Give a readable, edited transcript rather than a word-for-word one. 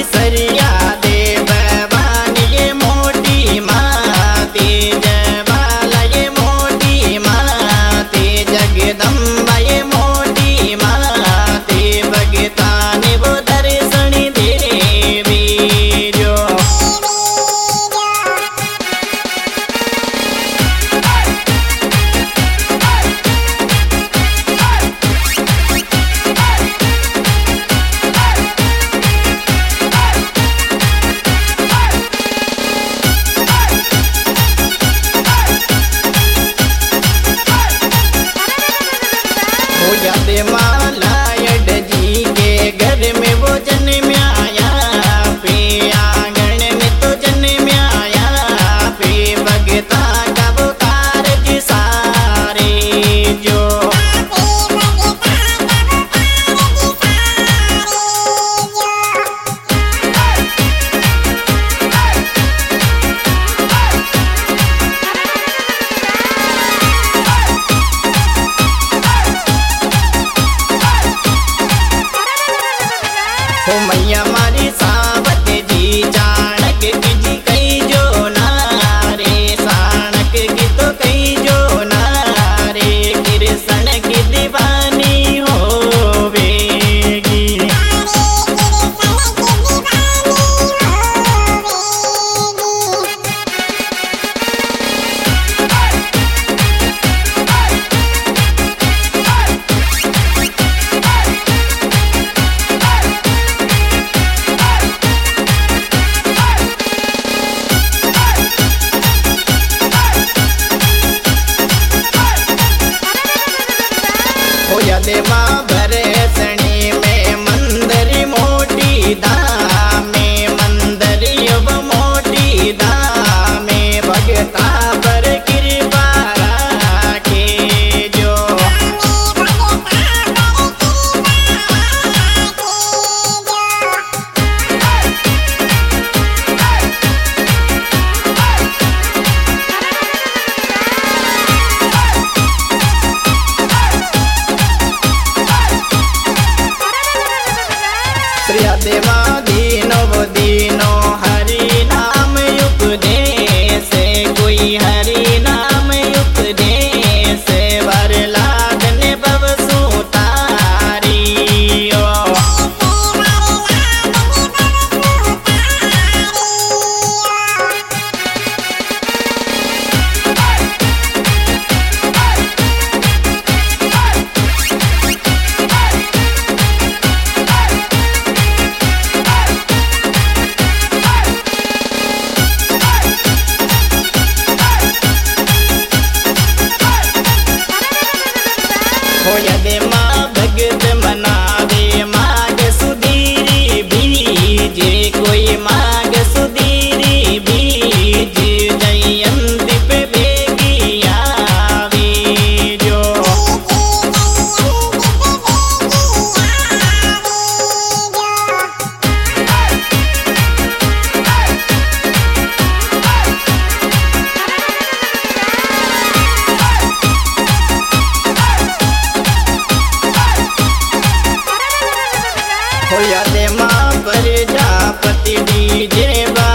सरिया दे भवानी ये मोटी माते जयमाला ये मोटी माते जगदम्बा ये मोटी माते भगताने वो दर्शन देवी जो। हो जाते माला जी के घर में वो जन्म आया पे आंगन में तो जन्म आया पे भगता का वो कारज सारे जो। हो मैया मारी सावत जी चाणक की जी कई जो नारे साणक की तो कई जो नारे कृष्ण की दीवानी होवेगी। हो जाते माँ भरसणी में मंदिर मोटी दामे मंदिर युव मोटी दामे भगता पर कृपा राखे जो। श्री देवा दीनो वो दीनो हरि नाम उपदेश कोई हरि नाम उपदेश वर लादने भव सुतारी ओ। हो यदि माँ भगत मनावे माग सुधीरी बीजे कोई माग सुधीरी बीज जयंती पे बेगी आवी जो। हो जाते माँ प्रजापति डीजे